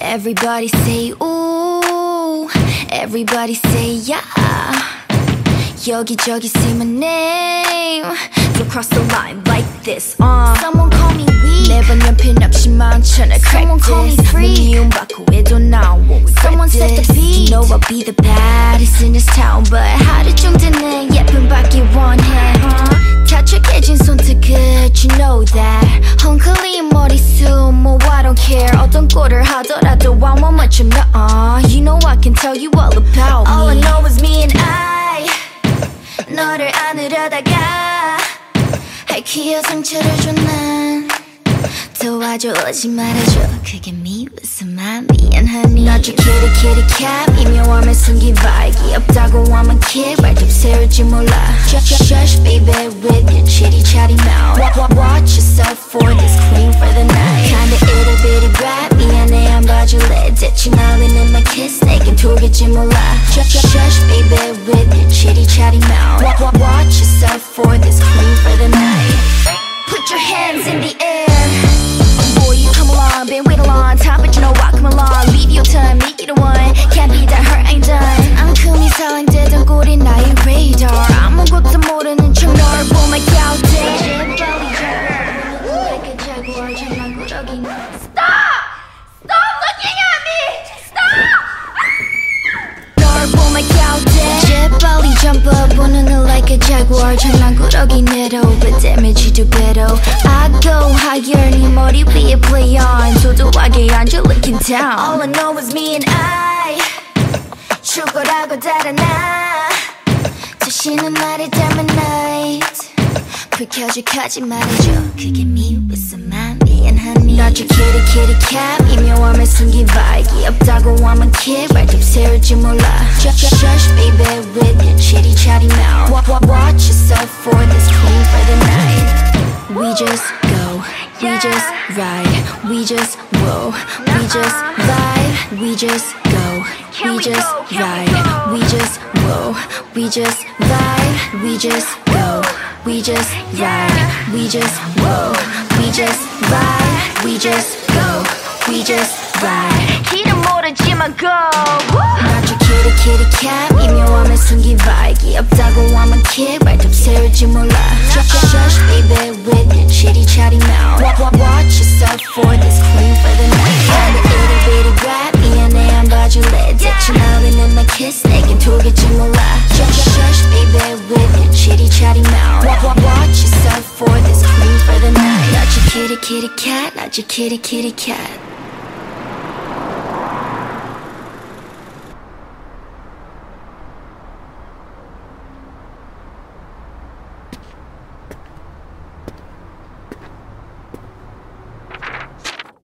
Everybody say ooh, everybody say yeah. 여기저기 say my name. Don't cross the line like this. Someone call me weak. 매번 연필 없이 망쳐낼 crack. Someone call me freak. 내 미움 받고 해도 now won't regret. Someone set the beat. You know I'll be the baddest in this town, but 하루 정도는 예쁨밖에 원해. 타축해진 손끝, you know that. 헝클린 머리숱, 뭐 I don't care. 어떤 꼴을 하더라도 I want much of no. You know I can tell you all about me. All I know is me and I. 너를 안으려다가 할퀴어 상처를 줘 난 도와줘 오지 말아줘 그게 미워서 맘 미안하니 나 저 kitty cat 미묘함을 숨긴 vibe 없다고 하면 kid 발톱 세울지 몰라 Shush baby with your chitty chatty mouth Watch yourself for this queen for the night kinda itty bitty brat 미안해 안 봐줄래 대충 날리는 my kiss 내겐 돌겠지 몰라 Shush baby with your chitty chatty mouth Watch yourself for this queen for the night Put your hands in the air Boy, you come along, been waiting a long time But you know I come along, leave your time, make it a one Can't be that hurt, I ain't done 앙큼이 사랑되던 꼴이 나의 radar 아무것도 모르는 척 너를 보면 갸우대 Stop! Stop looking at me! Stop! 너를 보면 갸우대 재빨리 jump up, 보는 it like a jaguar 장난꾸러기 내로, but damage you do better I go higher, 네 머리 위에 play on 도도하게 앉아 looking down All I know is me and I 죽어라고 달아나 다시는 말을 담은 night 불켜줄까지 말해줘 그게 미워서 맘 미안하니 나 저 kitty cat 미묘함을 숨긴 vibe 없다고 하면 kid 발톱 세울지 몰라 Shush baby with your chitty chatty mouth Watch yourself for this queen for the night We just go, we just ride We just whoa, we just vibe We just go, we just ride We just whoa, we just vibe We just go We just ride, we just whoa, we just ride, we just go, we just ride. 길은 모르지만 go. 나 저 kitty cat 미묘함을 숨긴 vibe 없다고 하면 kid 발톱 세울지 몰라. Shush baby with your chitty chatty mouth. Watch yourself for this queen for the night. I'm the itty bitty brat 미안해 안 봐줄래 대충 날리는 my kiss 내겐 돌겠지 몰라. Shush baby with your chitty chatty mouth. Watch yourself for this queen for the night. Not your kitty cat, not your kitty cat.